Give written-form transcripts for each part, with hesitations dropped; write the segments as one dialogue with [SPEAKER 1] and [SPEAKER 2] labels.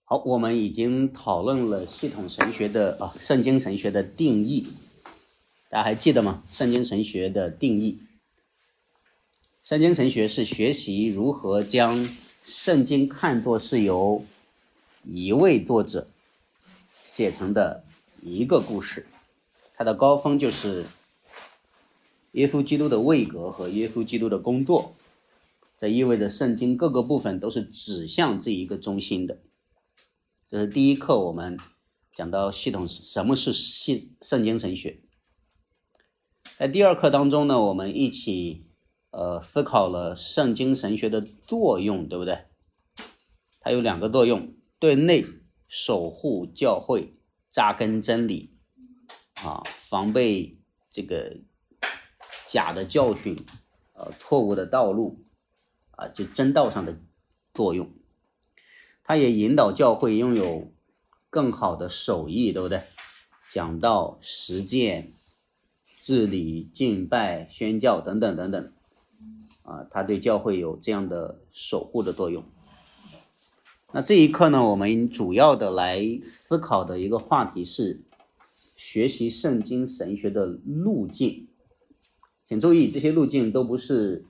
[SPEAKER 1] 好，我们已经讨论了系统神学的圣经神学的定义，大家还记得吗？圣经神学的定义，圣经神学是学习如何将圣经看作是由一位作者写成的一个故事，它的高峰就是耶稣基督的位格和耶稣基督的工作，这意味着圣经各个部分都是指向这一个中心的。这是第一课，我们讲到系统什么是圣经神学。在第二课当中呢，我们一起思考了圣经神学的作用，对不对？它有两个作用：对内守护教会，扎根真理防备这个假的教训，错误的道路就真道上的作用。它也引导教会拥有更好的手艺，对不对？讲道、实践、治理、敬拜、宣教等等等等它对教会有这样的守护的作用。那这一课呢，我们主要的来思考的一个话题是学习圣经神学的路径。请注意，这些路径都不是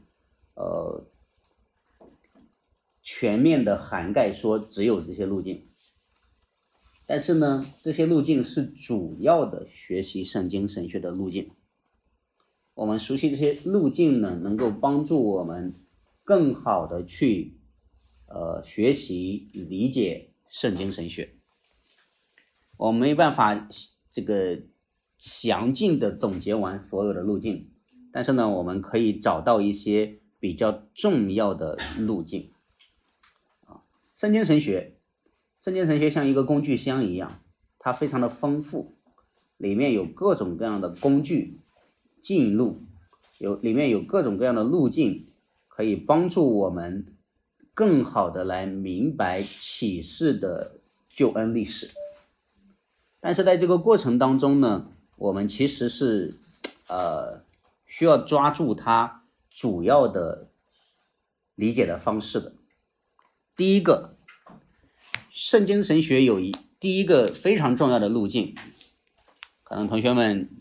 [SPEAKER 1] 全面的涵盖说只有这些路径，但是呢，这些路径是主要的学习圣经神学的路径。我们熟悉这些路径呢，能够帮助我们更好的去学习理解圣经神学。我们没办法这个详尽的总结完所有的路径，但是呢，我们可以找到一些比较重要的路径。圣经神学像一个工具箱一样，它非常的丰富，里面有各种各样的工具进入，里面有各种各样的路径，可以帮助我们更好的来明白启示的救恩历史。但是在这个过程当中呢，我们其实是需要抓住它主要的理解的方式的。第一个，圣经神学有第一个非常重要的路径，可能同学们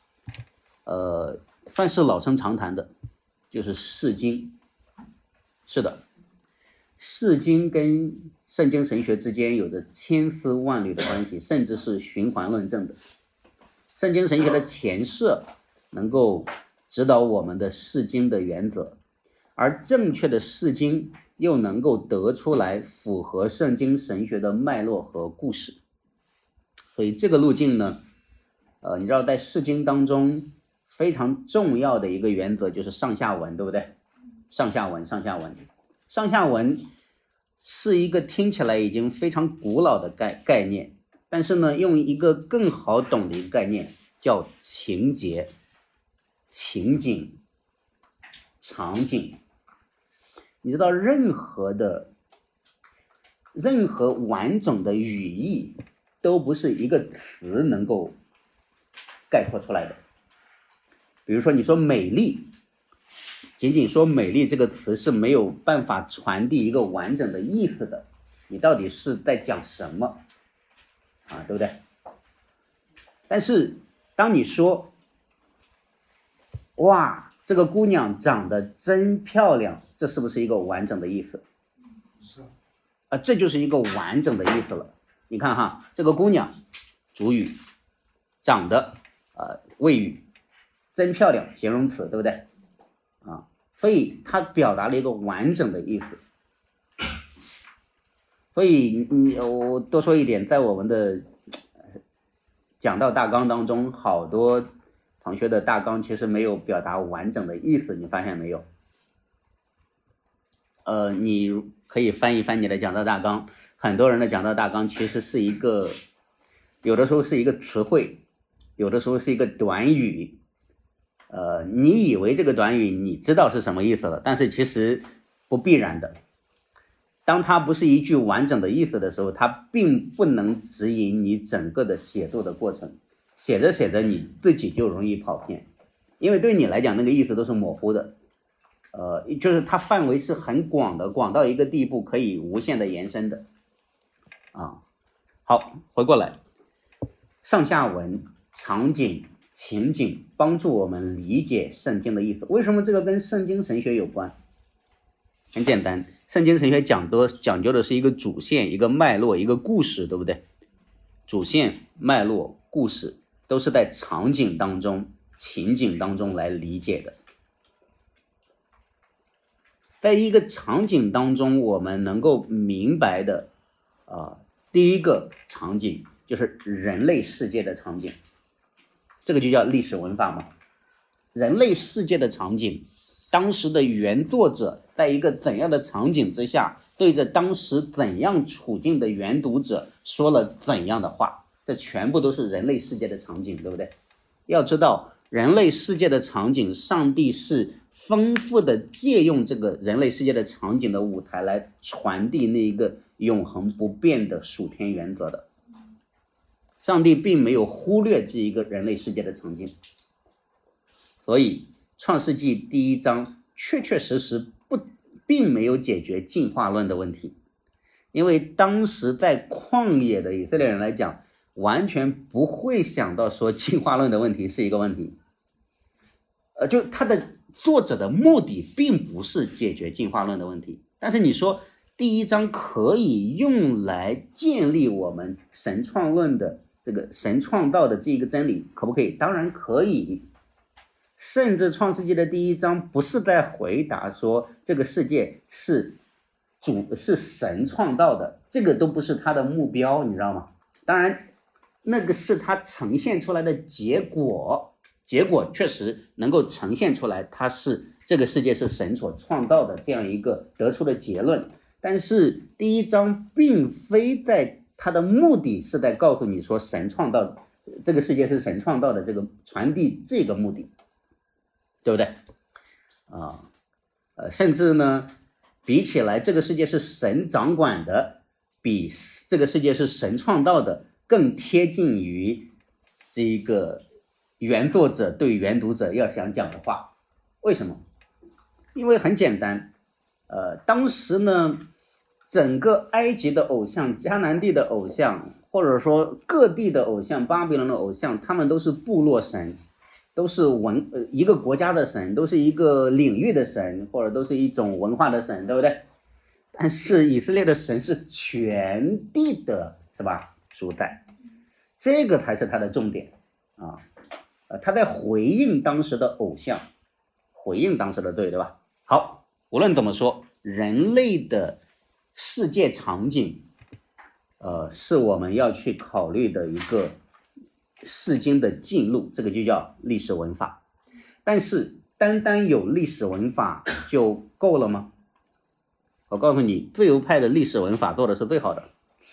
[SPEAKER 1] 算是老生常谈的，就是释经。是的，释经跟圣经神学之间有着千丝万缕的关系，甚至是循环论证的。圣经神学的前设能够指导我们的释经的原则，而正确的释经又能够得出来符合圣经神学的脉络和故事。所以这个路径呢，你知道在释经当中非常重要的一个原则就是上下文，对不对？上下文是一个听起来已经非常古老的概念，但是呢，用一个更好懂的一个概念叫情节、情景、场景。你知道任何完整的语义都不是一个词能够概括出来的。比如说你说美丽，仅仅说美丽这个词是没有办法传递一个完整的意思的，你到底是在讲什么对不对？但是当你说哇，这个姑娘长得真漂亮，这是不是一个完整的意思？
[SPEAKER 2] 是
[SPEAKER 1] 这就是一个完整的意思了。你看哈，这个姑娘主语，长得谓语，真漂亮形容词，对不对所以它表达了一个完整的意思。所以我多说一点，在我们的讲道大纲当中，好多同学的大纲其实没有表达完整的意思，你发现没有？你可以翻一翻你的讲道大纲，很多人的讲道大纲其实是有的时候是一个词汇，有的时候是一个短语。你以为这个短语你知道是什么意思了，但是其实不必然的。当它不是一句完整的意思的时候，它并不能指引你整个的写作的过程。写着写着你自己就容易跑偏，因为对你来讲那个意思都是模糊的，就是它范围是很广的，广到一个地步可以无限的延伸的啊。好，回过来，上下文、场景、情景帮助我们理解圣经的意思。为什么这个跟圣经神学有关？很简单，圣经神学讲究的是一个主线、一个脉络、一个故事，对不对？主线、脉络、故事都是在场景当中、情景当中来理解的。在一个场景当中，我们能够明白的第一个场景就是人类世界的场景，这个就叫历史文法嘛。人类世界的场景，当时的原作者在一个怎样的场景之下，对着当时怎样处境的原读者说了怎样的话，这全部都是人类世界的场景，对不对？要知道人类世界的场景，上帝是丰富的借用这个人类世界的场景的舞台来传递那一个永恒不变的属天原则的。上帝并没有忽略这一个人类世界的场景，所以创世纪第1章确实并没有解决进化论的问题，因为当时在旷野的以色列人来讲，完全不会想到说进化论的问题是一个问题。就他的作者的目的并不是解决进化论的问题，但是你说第1章可以用来建立我们神创论的这个神创造的这个真理，可不可以？当然可以。甚至创世纪的第1章不是在回答说这个世界是神创造的，这个都不是他的目标，你知道吗？当然那个是他呈现出来的结果确实能够呈现出来，它是这个世界是神所创造的这样一个得出的结论。但是第1章并非在它的目的是在告诉你说神创造的这个世界是神创造的，这个传递这个目的，对不对？甚至呢，比起来这个世界是神掌管的，比这个世界是神创造的更贴近于这个原作者对原读者要想讲的话。为什么？因为很简单，当时呢，整个埃及的偶像、迦南地的偶像，或者说各地的偶像、巴比伦的偶像，他们都是部落神，都是一个国家的神，都是一个领域的神，或者都是一种文化的神，对不对？但是以色列的神是全地的，是吧？主宰，这个才是他的重点啊。他在回应当时的偶像，回应当时的罪，对吧？好，无论怎么说，人类的世界场景，是我们要去考虑的一个世经的进路，这个就叫历史文法。但是单单有历史文法就够了吗？我告诉你，自由派的历史文法做的是最好的。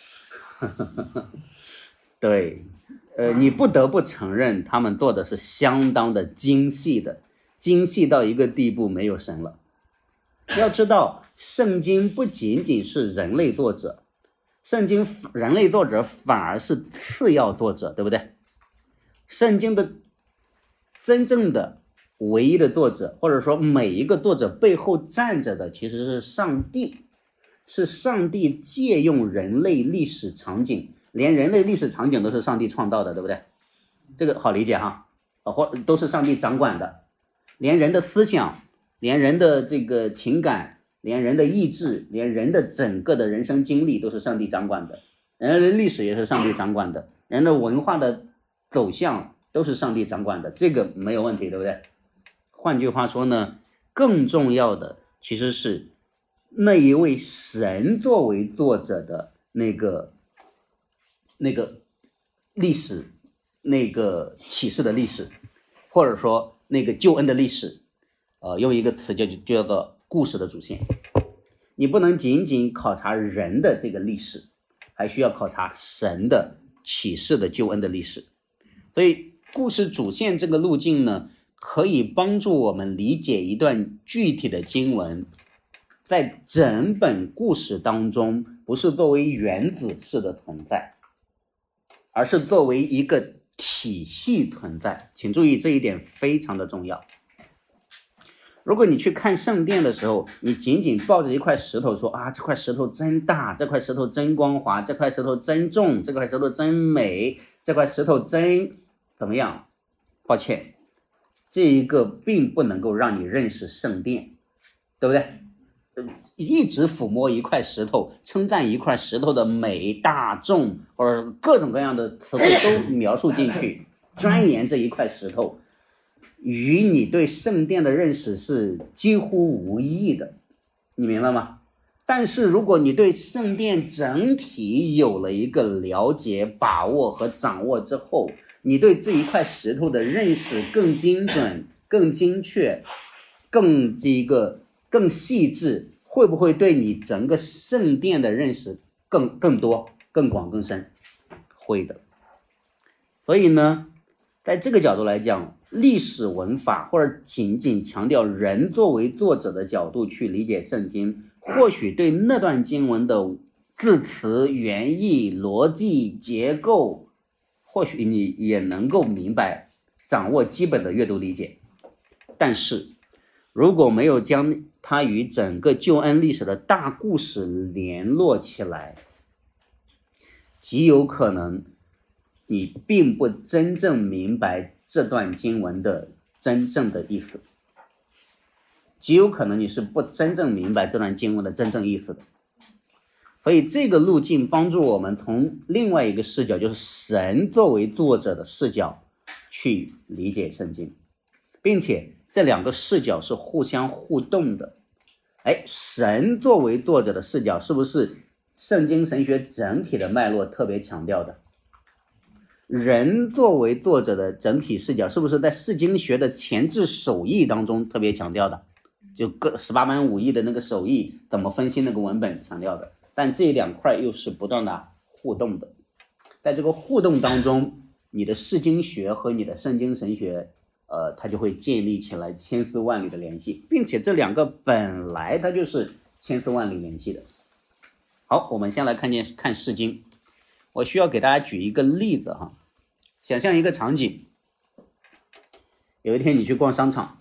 [SPEAKER 1] 对，你不得不承认他们做的是相当的精细的，精细到一个地步没有神了。要知道，圣经不仅仅是人类作者，圣经人类作者反而是次要作者，对不对？圣经的真正的唯一的作者，或者说每一个作者背后站着的其实是上帝，是上帝借用人类历史场景，连人类历史场景都是上帝创造的，对不对？这个好理解哈，或都是上帝掌管的，连人的思想，连人的这个情感，连人的意志，连人的整个的人生经历都是上帝掌管的，人类历史也是上帝掌管的，人的文化的走向都是上帝掌管的，这个没有问题，对不对？换句话说呢，更重要的其实是那一位神作为作者的那个历史，那个启示的历史，或者说那个救恩的历史，用一个词就叫做故事的主线。你不能仅仅考察人的这个历史，还需要考察神的启示的救恩的历史。所以故事主线这个路径呢，可以帮助我们理解一段具体的经文，在整本故事当中不是作为原子式的存在，而是作为一个体系存在。请注意这一点非常的重要。 如果你去看圣殿的时候，你仅仅抱着一块石头说啊，这块石头真大，这块石头真光滑，这块石头真重，这块石头真美，这块石头真怎么样？抱歉，这一个并不能够让你认识圣殿，对不对？一直抚摸一块石头，称赞一块石头的美、大、重，或者各种各样的词汇都描述进去，钻研这一块石头，与你对圣殿的认识是几乎无异的，你明白吗？但是如果你对圣殿整体有了一个了解、把握和掌握之后，你对这一块石头的认识更精准、更精确、更细致，会不会对你整个圣殿的认识更多、更广、更深？会的。所以呢，在这个角度来讲，历史文法或者仅仅强调人作为作者的角度去理解圣经，或许对那段经文的字词、原意、逻辑、结构，或许你也能够明白、掌握基本的阅读理解。但是如果没有将它与整个救恩历史的大故事联络起来，极有可能你并不真正明白这段经文的真正的意思，极有可能你是不真正明白这段经文的真正意思的。所以这个路径帮助我们从另外一个视角，就是神作为作者的视角去理解圣经，并且这两个视角是互相互动的。神作为作者的视角是不是圣经神学整体的脉络特别强调的？人作为作者的整体视角是不是在释经学的前置手艺当中特别强调的？就18般武艺的那个手艺怎么分析那个文本强调的。但这两块又是不断的互动的，在这个互动当中，你的释经学和你的圣经神学它就会建立起来千丝万缕的联系，并且这两个本来它就是千丝万缕联系的。好，我们先来看释经。我需要给大家举一个例子哈，想象一个场景，有一天你去逛商场，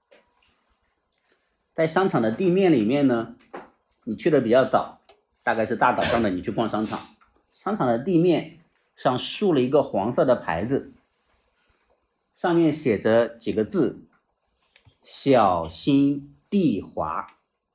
[SPEAKER 1] 在商场的地面里面呢，你去的比较早，大概是大早上的你去逛商场，商场的地面上竖了一个黄色的牌子，上面写着几个字：小心地滑。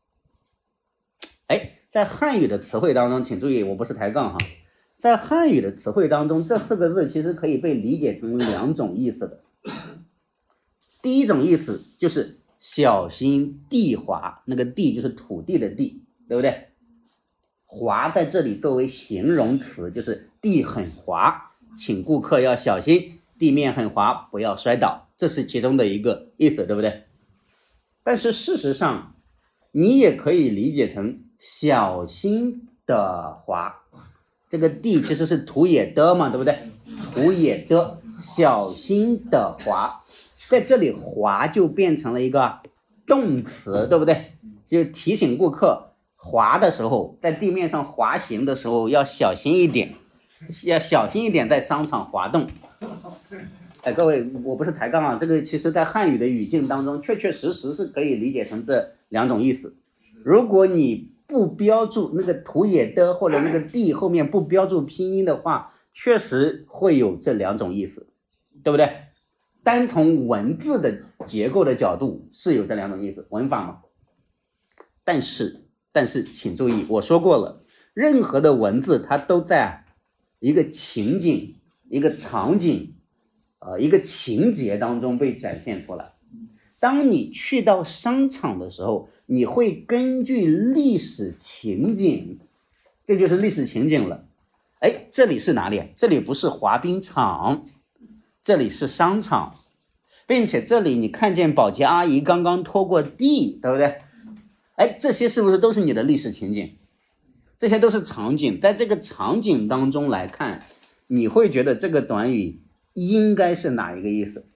[SPEAKER 1] 在汉语的词汇当中，请注意，我不是抬杠哈，在汉语的词汇当中，这4个字其实可以被理解成2种意思的。第一种意思就是小心地滑，那个地就是土地的地，对不对？滑在这里作为形容词，就是地很滑，请顾客要小心，地面很滑，不要摔倒，这是其中的一个意思，对不对？但是事实上你也可以理解成小心的滑，这个地其实是土也的嘛，对不对？土也的，小心的滑，在这里滑就变成了一个动词，对不对？就提醒顾客滑的时候，在地面上滑行的时候要小心一点，在商场滑动。各位，我不是抬杠啊，这个其实在汉语的语境当中确确实实是可以理解成这2种意思。如果你不标注那个土也的或者那个地后面不标注拼音的话，确实会有这2种意思，对不对？单从文字的结构的角度是有这2种意思，文法嘛。但是请注意，我说过了，任何的文字它都在一个情景、一个场景、一个情节当中被展现出来。当你去到商场的时候，你会根据历史情景，这就是历史情景了。这里是哪里？这里不是滑冰场，这里是商场，并且这里你看见保洁阿姨刚刚拖过地，对不对？这些是不是都是你的历史情景？这些都是场景，在这个场景当中来看，你会觉得这个短语应该是哪一个意思？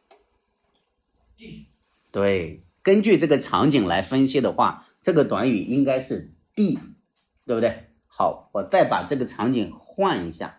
[SPEAKER 1] 对，根据这个场景来分析的话，这个短语应该是地，对不对？好，我再把这个场景换一下。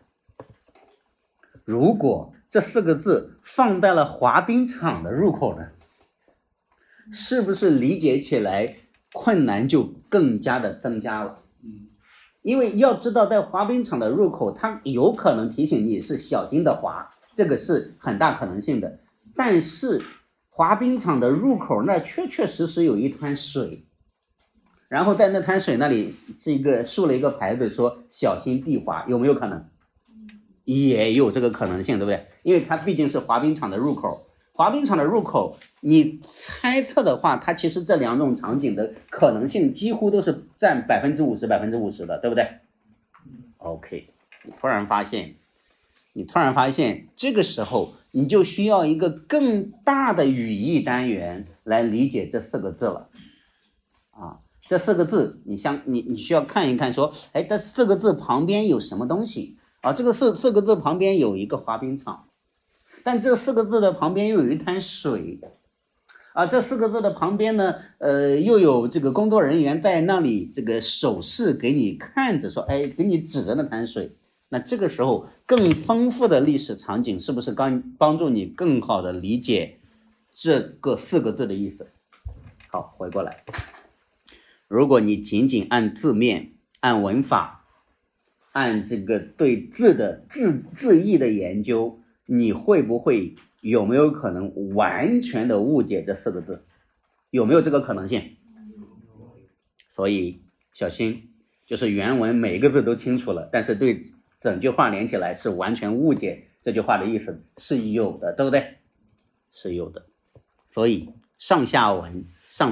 [SPEAKER 1] 如果这4个字放在了滑冰场的入口呢？ 是不是理解起来困难就更加的增加了？因为要知道在滑冰场的入口，它有可能提醒你是小心的滑，这个是很大可能性的。但是滑冰场的入口那确确实实有一滩水，然后在那滩水那里竖了一个牌子说小心地滑，有没有可能？也有这个可能性，对不对？因为它毕竟是滑冰场的入口，滑冰场的入口，你猜测的话，它其实这两种场景的可能性几乎都是占50%的，对不对 ？OK， 你突然发现这个时候你就需要一个更大的语义单元来理解这4个字了啊。这4个字你需要看一看说，哎，这4个字旁边有什么东西啊？这个四个字旁边有一个滑冰场，但这4个字的旁边又有一滩水啊，这4个字的旁边呢，又有这个工作人员在那里这个手势给你看着说，哎，给你指着那滩水。那这个时候更丰富的历史场景是不是帮助你更好的理解这个4个字的意思？好，回过来，如果你仅仅按字面、按文法、按这个对字的字义的研究，你会不会有没有可能完全的误解这4个字？有没有这个可能性？所以小心，就是原文每个字都清楚了，但是对整句话连起来是完全误解这句话的意思，是有的，对不对？是有的。所以上下文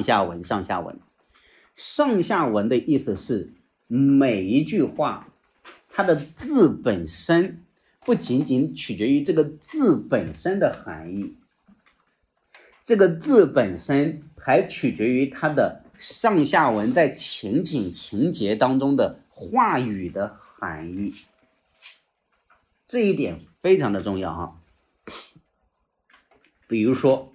[SPEAKER 1] 的意思是每一句话它的字本身不仅仅取决于这个字本身的含义，这个字本身还取决于它的上下文在情节当中的话语的含义，这一点非常的重要啊。比如说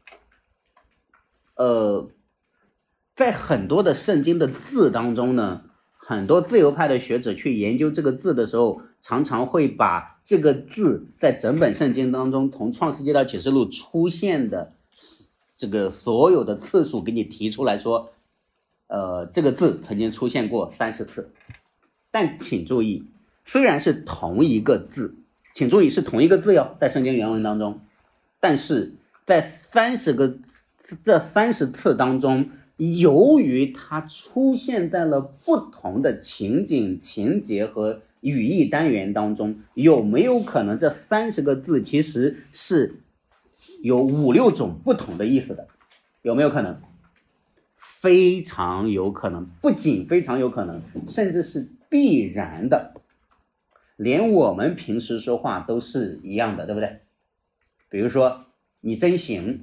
[SPEAKER 1] 在很多的圣经的字当中呢，很多自由派的学者去研究这个字的时候，常常会把这个字在整本圣经当中从创世纪到启示录出现的这个所有的次数给你提出来说，这个字曾经出现过30次。但请注意，虽然是同一个字，请注意是同一个字哟，在圣经原文当中，但是在这30次当中，由于它出现在了不同的情景、情节和语义单元当中，有没有可能这30个字其实是有5、6种不同的意思的？有没有可能？非常有可能，不仅非常有可能，甚至是必然的。连我们平时说话都是一样的，对不对？比如说你真行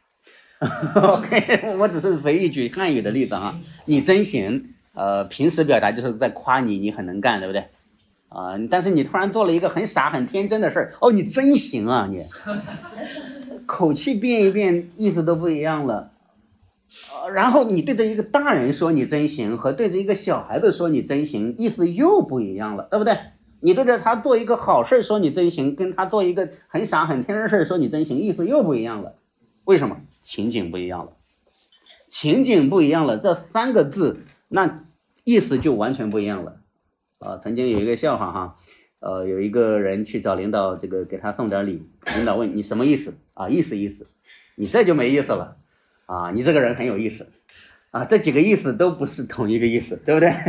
[SPEAKER 1] OK， 我只是随意举汉语的例子啊。你真行，平时表达就是在夸你很能干，对不对？但是你突然做了一个很傻很天真的事儿，哦，你真行啊你，口气变一变，意思都不一样了。然后你对着一个大人说你真行，和对着一个小孩子说你真行，意思又不一样了，对不对？你对着他做一个好事说你真行，跟他做一个很傻很天真的事说你真行，意思又不一样了。为什么？情景不一样了，这3个字那意思就完全不一样了。曾经有一个笑话哈，有一个人去找领导，这个给他送点礼，领导问你什么意思啊？意思，你这就没意思了啊！你这个人很有意思啊！这几个意思都不是同一个意思，对不对？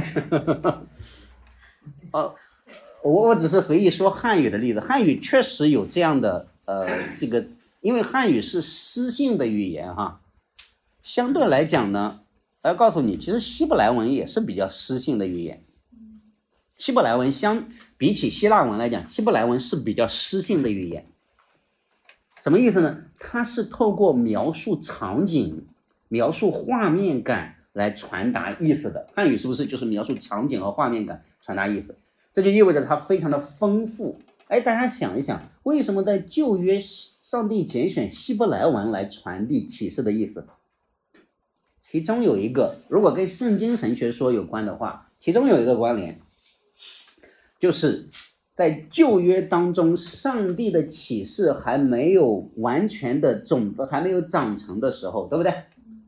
[SPEAKER 1] 我只是随意说汉语的例子，汉语确实有这样的这个，因为汉语是诗性的语言哈，相对来讲呢，要告诉你，其实希伯来文也是比较诗性的语言。希伯来文比起希腊文来讲，希伯来文是比较诗性的语言。什么意思呢？它是透过描述场景、描述画面感来传达意思的。汉语是不是就是描述场景和画面感传达意思？这就意味着它非常的丰富。大家想一想，为什么在旧约上帝拣选希伯来文来传递启示的意思？其中有一个，如果跟圣经神学说有关的话，其中有一个关联，就是在旧约当中，上帝的启示还没有完全的种子还没有长成的时候，对不对？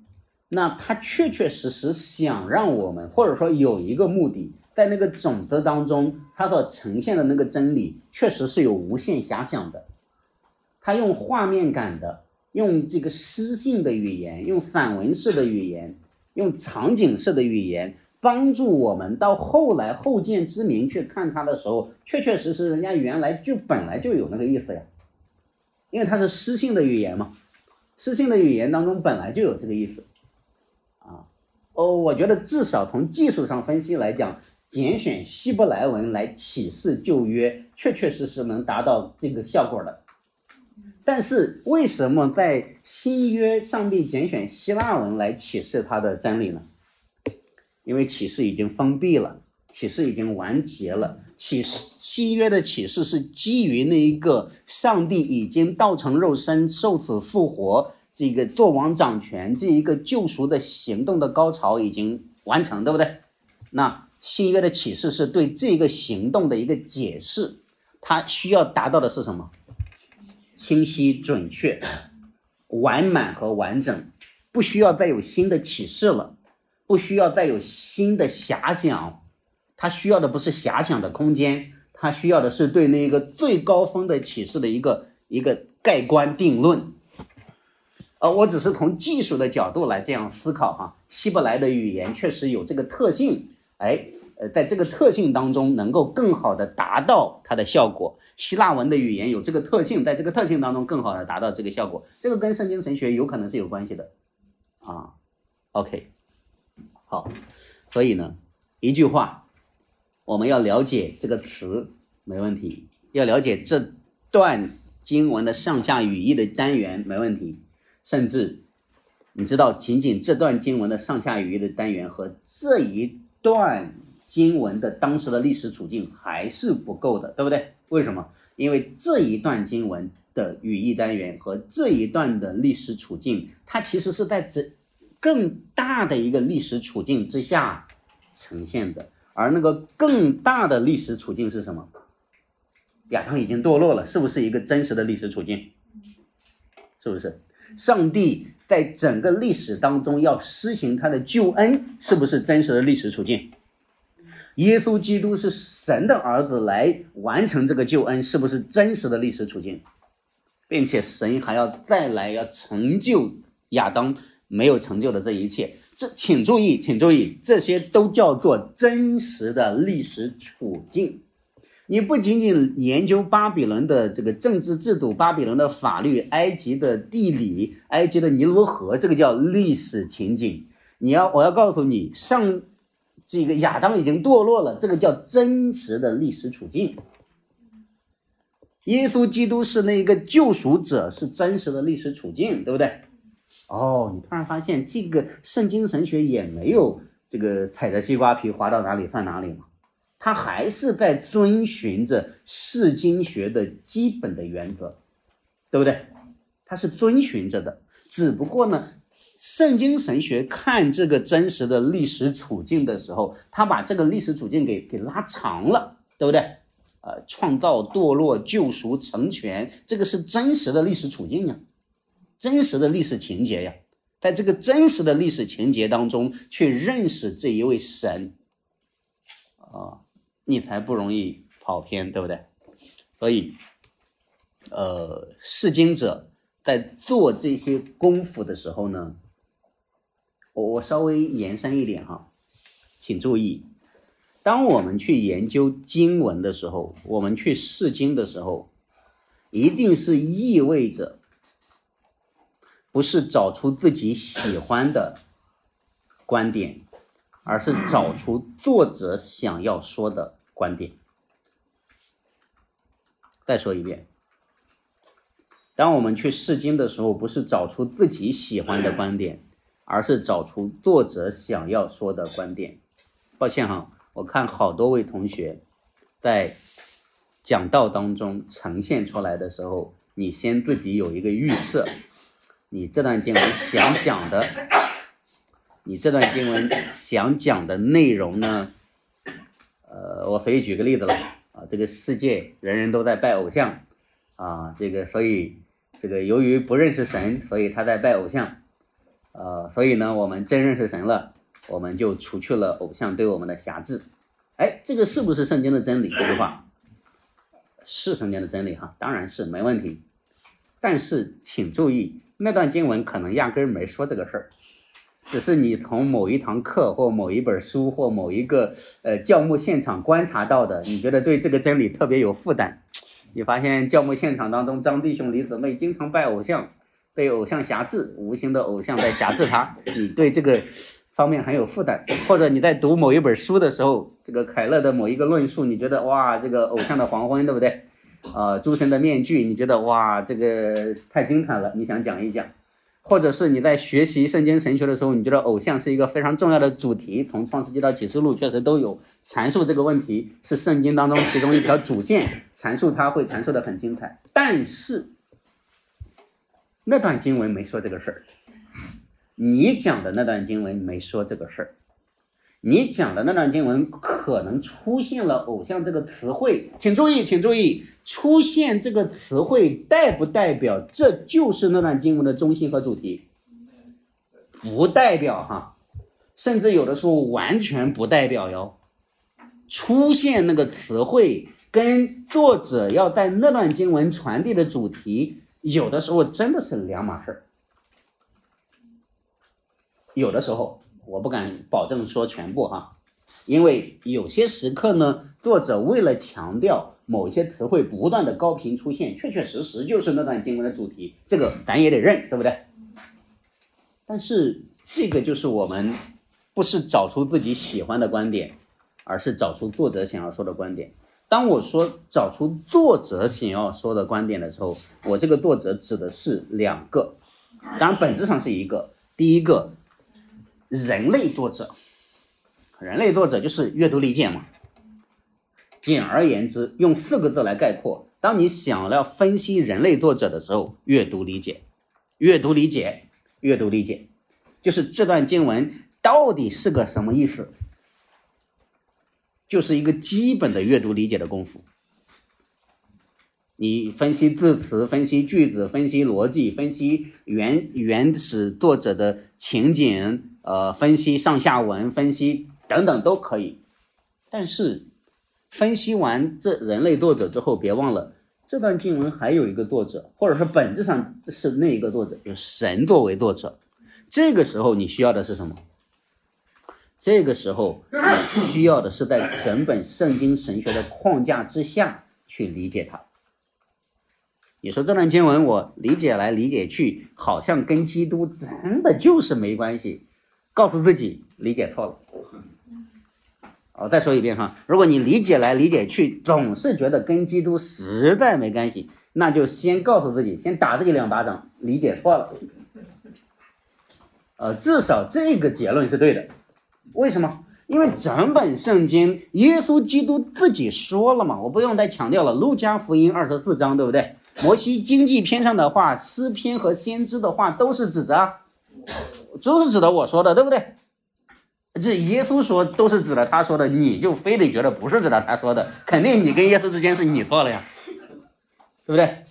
[SPEAKER 1] 那他确确实实想让我们，或者说有一个目的，在那个种子当中，他所呈现的那个真理确实是有无限遐想的。他用画面感的，用这个诗性的语言，用散文式的语言，用场景式的语言，帮助我们到后来后见之明去看他的时候，确确实实人家原来就本来就有那个意思呀，因为它是诗性的语言嘛，诗性的语言当中本来就有这个意思啊。我觉得至少从技术上分析来讲，拣选希伯来文来启示旧约，确确实实能达到这个效果的。但是为什么在新约上帝拣选希腊文来启示他的真理呢？因为启示已经封闭了，启示已经完结了。新约的启示是基于那一个上帝已经道成肉身，受死复活，这个作王掌权，这一个救赎的行动的高潮已经完成，对不对？那新约的启示是对这个行动的一个解释，它需要达到的是什么？清晰、准确、完满和完整，不需要再有新的启示了，不需要再有新的遐想。它需要的不是遐想的空间，它需要的是对那个最高峰的启示的一个盖棺定论。我只是从技术的角度来这样思考哈，希伯来的语言确实有这个特性，在这个特性当中能够更好的达到它的效果。希腊文的语言有这个特性，在这个特性当中更好的达到这个效果，这个跟圣经神学有可能是有关系的啊。OK， 好，所以呢，一句话，我们要了解这个词没问题，要了解这段经文的上下语义的单元没问题，甚至你知道仅仅这段经文的上下语义的单元和这一段经文的当时的历史处境还是不够的，对不对？为什么？因为这一段经文的语义单元和这一段的历史处境，它其实是在这更大的一个历史处境之下呈现的。而那个更大的历史处境是什么？亚当已经堕落了，是不是一个真实的历史处境？是不是？上帝在整个历史当中要施行他的救恩，是不是真实的历史处境？耶稣基督是神的儿子来完成这个救恩，是不是真实的历史处境？并且神还要再来要成就亚当没有成就的这一切，请注意，这些都叫做真实的历史处境。你不仅仅研究巴比伦的这个政治制度，巴比伦的法律，埃及的地理，埃及的尼罗河，这个叫历史情景。我要告诉你，这个亚当已经堕落了，这个叫真实的历史处境。耶稣基督是那个救赎者，是真实的历史处境，对不对？你突然发现这个圣经神学也没有这个踩着西瓜皮滑到哪里算哪里嘛，它还是在遵循着释经学的基本的原则，对不对？它是遵循着的，只不过呢，圣经神学看这个真实的历史处境的时候，他把这个历史处境给拉长了，对不对？创造、堕落、救赎、成全，这个是真实的历史处境呀，真实的历史情节呀。在这个真实的历史情节当中去认识这一位神你才不容易跑偏，对不对？所以释经者在做这些功夫的时候呢，我稍微延伸一点哈，请注意，当我们去研究经文的时候，我们去释经的时候，一定是意味着不是找出自己喜欢的观点，而是找出作者想要说的观点。再说一遍，当我们去释经的时候，不是找出自己喜欢的观点，而是找出作者想要说的观点。抱歉哈，我看好多位同学在讲道当中呈现出来的时候，你先自己有一个预设，你这段经文想讲的内容呢，我随意举个例子了这个世界人人都在拜偶像这个所以这个由于不认识神，所以他在拜偶像所以呢，我们真认识神了，我们就除去了偶像对我们的辖制。哎，这个是不是圣经的真理？这句话是圣经的真理哈，当然是没问题。但是请注意，那段经文可能压根儿没说这个事儿，只是你从某一堂课或某一本书或某一个教牧现场观察到的，你觉得对这个真理特别有负担。你发现教牧现场当中，张弟兄李姊妹经常拜偶像，被偶像辖制，无形的偶像在辖制他，你对这个方面很有负担。或者你在读某一本书的时候，这个凯勒的某一个论述，你觉得哇，这个偶像的黄昏，对不对？诸神的面具，你觉得哇，这个太惊叹了，你想讲一讲。或者是你在学习圣经神学的时候，你觉得偶像是一个非常重要的主题，从创世纪到启示录确实都有阐述这个问题，是圣经当中其中一条主线，阐述它会阐述的很精彩。但是那段经文没说这个事儿，你讲的那段经文没说这个事儿，你讲的那段经文可能出现了偶像这个词汇，请注意，出现这个词汇代不代表这就是那段经文的中心和主题？不代表哈，甚至有的时候完全不代表哟。出现那个词汇跟作者要在那段经文传递的主题，有的时候真的是两码事。有的时候我不敢保证说全部哈，因为有些时刻呢，作者为了强调某些词汇不断的高频出现，确确实实就是那段经文的主题，这个咱也得认，对不对？但是这个就是我们不是找出自己喜欢的观点，而是找出作者想要说的观点。当我说找出作者想要说的观点的时候，我这个作者指的是两个，当然本质上是一个。第一个，人类作者，人类作者就是阅读理解嘛。简而言之，用4个字来概括，当你想要分析人类作者的时候，阅读理解，就是这段经文到底是个什么意思，就是一个基本的阅读理解的功夫。你分析字词，分析句子，分析逻辑，分析原始作者的情景，分析上下文，分析等等都可以。但是分析完这人类作者之后，别忘了这段经文还有一个作者，或者是本质上是那一个作者，就是神作为作者。这个时候你需要的是什么？这个时候你需要的是在整本圣经神学的框架之下去理解它。你说这段经文我理解来理解去，好像跟基督真的就是没关系，告诉自己理解错了。我再说一遍哈，如果你理解来理解去总是觉得跟基督实在没关系，那就先告诉自己，先打自己2巴掌，理解错了。至少这个结论是对的。为什么？因为整本圣经耶稣基督自己说了嘛，我不用再强调了，路加福音24章，对不对？摩西经济篇上的话，诗篇和先知的话都是指着我说的，对不对？这耶稣说都是指着他说的，你就非得觉得不是指着他说的，肯定你跟耶稣之间是你错了呀，对不对？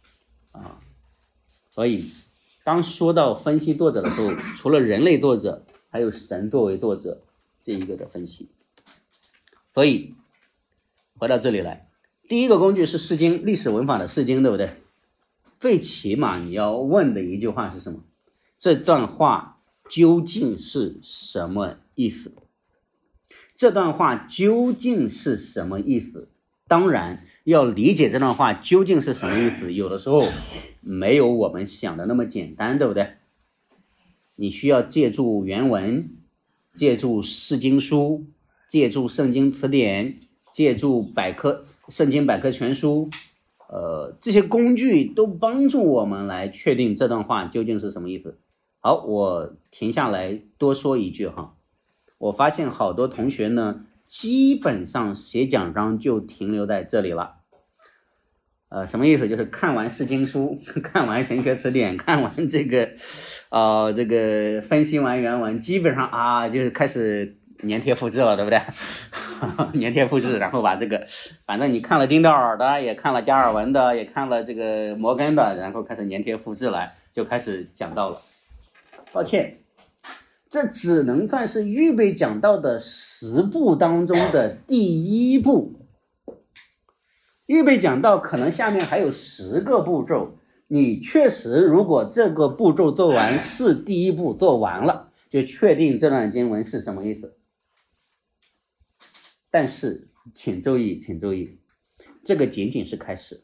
[SPEAKER 1] 所以当说到分析作者的时候，除了人类作者，还有神作为作者这一个的分析。所以回到这里来，第一个工具是释经，历史文法的释经，对不对？最起码你要问的一句话是什么？这段话究竟是什么意思？这段话究竟是什么意思？当然要理解这段话究竟是什么意思，有的时候没有我们想的那么简单，对不对？你需要借助原文，借助释经书，借助圣经词典，借助圣经百科全书，这些工具都帮助我们来确定这段话究竟是什么意思。好，我停下来多说一句哈，我发现好多同学呢，基本上写讲章就停留在这里了。什么意思？就是看完释经书，看完神学词典，看完这个分析完原文，基本上就是开始粘贴复制了，对不对？粘贴复制，然后把这个，反正你看了丁道尔的，也看了加尔文的，也看了这个摩根的，然后开始粘贴复制来，就开始讲到了。 抱歉，这只能算是预备讲到的10步当中的第1步。预备讲到可能下面还有10个步骤，你确实如果这个步骤做完是第1步做完了，就确定这段经文是什么意思。但是请注意，这个仅仅是开始。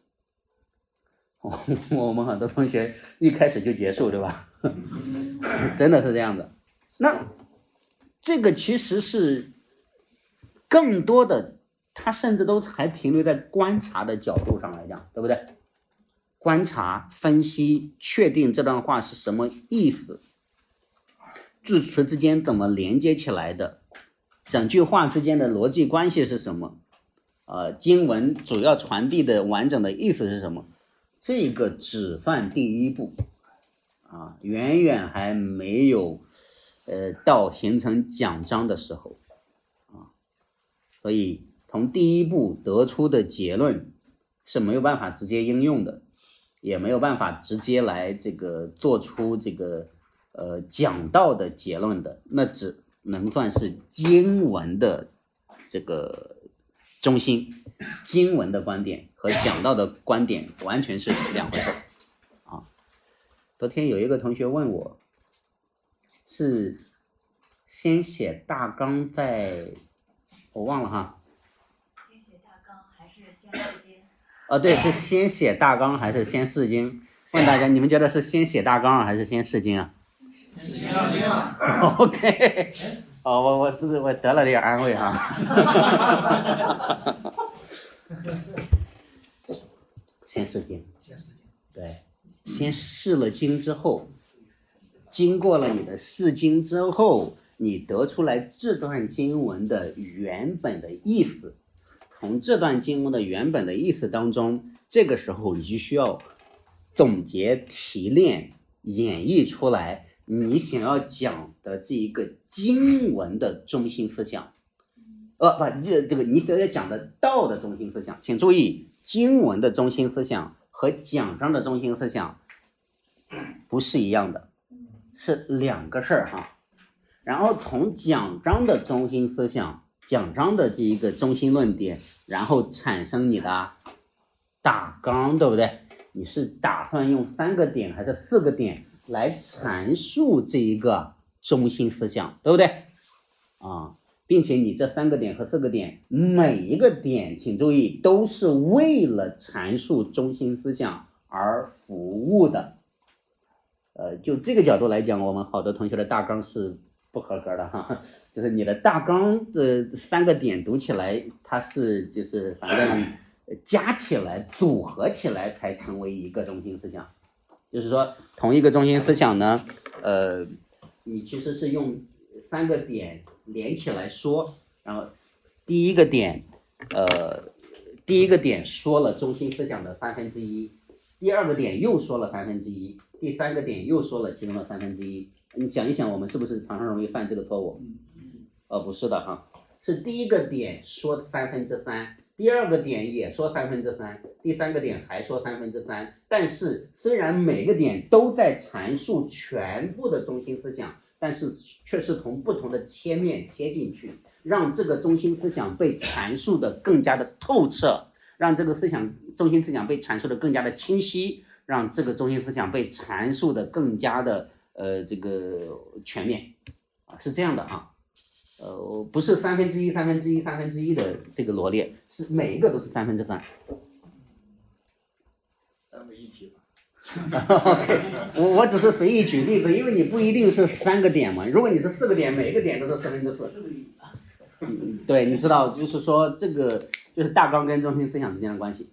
[SPEAKER 1] 我们很多同学一开始就结束，对吧？真的是这样的。那这个其实是更多的，它甚至都还停留在观察的角度上来讲，对不对？观察、分析、确定这段话是什么意思，字词之间怎么连接起来的，整句话之间的逻辑关系是什么，经文主要传递的完整的意思是什么，这个只算第1步啊，远远还没有到形成讲章的时候啊，所以从第1步得出的结论是没有办法直接应用的，也没有办法直接来这个做出这个讲道的结论的，那只能算是经文的这个中心，经文的观点和讲道的观点完全是2回事啊。昨天有一个同学问我，是先写大纲我忘了哈。
[SPEAKER 2] 先写大纲还是先试经？
[SPEAKER 1] 对，是先写大纲还是先试经？问大家，你们觉得是先写大纲还是先试经啊？
[SPEAKER 3] 先试经啊。
[SPEAKER 1] OK。我得了点安慰哈。先试经。对，先试了经之后，经过了你的试经之后，你得出来这段经文的原本的意思，从这段经文的原本的意思当中，这个时候你就需要总结提炼演绎出来你想要讲的这一个经文的中心思想，这个你所要讲的道的中心思想。请注意，经文的中心思想和讲章的中心思想不是一样的，是2个事儿哈。然后从讲章的中心思想，讲章的这一个中心论点，然后产生你的大纲，对不对？你是打算用3个点还是4个点来阐述这一个中心思想，对不对啊？并且你这3个点和4个点，每一个点请注意都是为了阐述中心思想而服务的。就这个角度来讲，我们好多同学的大纲是不合格的哈，就是你的大纲的3个点读起来，它是就是反正加起来组合起来才成为一个中心思想。就是说同一个中心思想呢，你其实是用3个点连起来说，然后第一个点说了中心思想的1/3，第2个点又说了1/3，第3个点又说了其中的1/3。你想一想，我们是不是常常容易犯这个错误？不是的哈，是第一个点说3/3，第2个点也说3/3，第3个点还说3/3。但是虽然每个点都在阐述全部的中心思想，但是却是从不同的切面切进去，让这个中心思想被阐述的更加的透彻，让这个中心思想被阐述的更加的清晰，让这个中心思想被阐述的更加的这个全面是这样的啊。不是1/3的这个罗列，是每一个都是3/3。
[SPEAKER 3] 三位一体吧。
[SPEAKER 1] OK， 我只是随意举例子，因为你不一定是3个点嘛。如果你是4个点，每一个点都是4/4。对，你知道，就是说这个就是大纲跟中心思想之间的关系。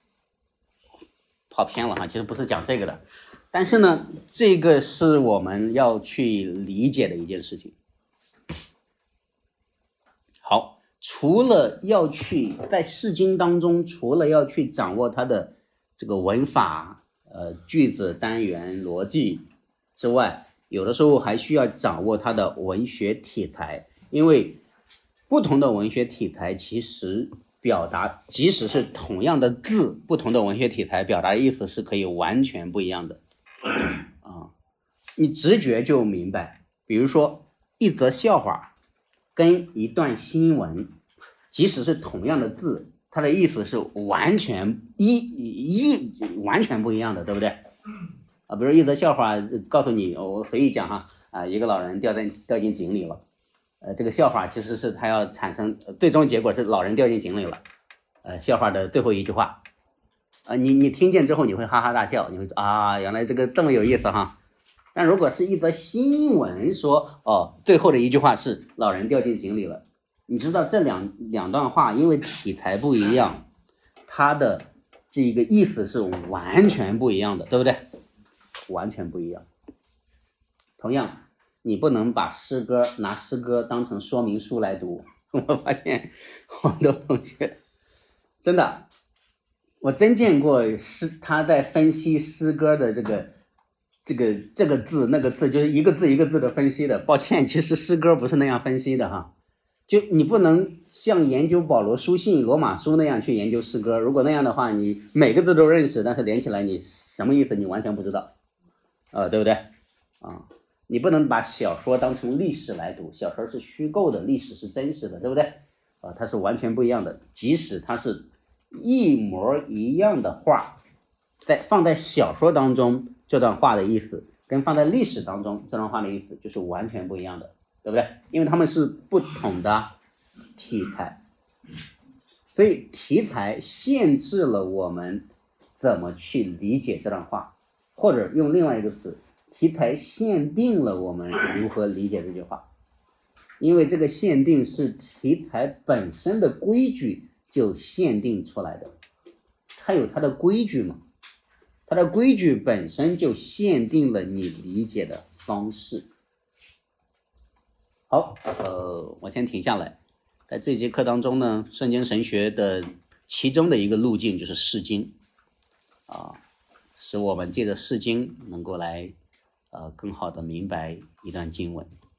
[SPEAKER 1] 跑偏了哈，其实不是讲这个的，但是呢，这个是我们要去理解的一件事情。好，除了要去在释经当中，除了要去掌握它的这个文法、句子、单元、逻辑之外，有的时候还需要掌握它的文学题材，因为不同的文学题材其实表达，即使是同样的字，不同的文学题材表达的意思是可以完全不一样的啊。 你直觉就明白。比如说一则笑话跟一段新闻，即使是同样的字，它的意思是完全完全不一样的，对不对？比如一则笑话告诉你，我随意讲哈，一个老人掉进井里了，这个笑话其实是他要产生最终结果是老人掉进井里了，笑话的最后一句话，你听见之后你会哈哈大笑，你会说原来这个这么有意思哈。但如果是一则新闻说最后的一句话是老人掉进井里了，你知道这两段话因为题材不一样，它的这个意思是完全不一样的，对不对？完全不一样。同样你不能把拿诗歌当成说明书来读。我发现好多同学真的，我真见过他在分析诗歌的这个字那个字，就是一个字一个字的分析的。抱歉，其实诗歌不是那样分析的哈。就你不能像研究保罗书信罗马书那样去研究诗歌，如果那样的话，你每个字都认识，但是连起来你什么意思你完全不知道，对不对？你不能把小说当成历史来读，小说是虚构的，历史是真实的，对不对？它是完全不一样的。即使它是一模一样的话，放在小说当中这段话的意思跟放在历史当中这段话的意思就是完全不一样的，对不对？因为它们是不同的题材，所以题材限制了我们怎么去理解这段话，或者用另外一个词，题材限定了我们如何理解这句话。因为这个限定是题材本身的规矩就限定出来的，它有它的规矩嘛，它的规矩本身就限定了你理解的方式。好，我先停下来。在这节课当中呢，圣经神学的其中的一个路径就是释经，使我们借着释经能够来更好的明白一段经文。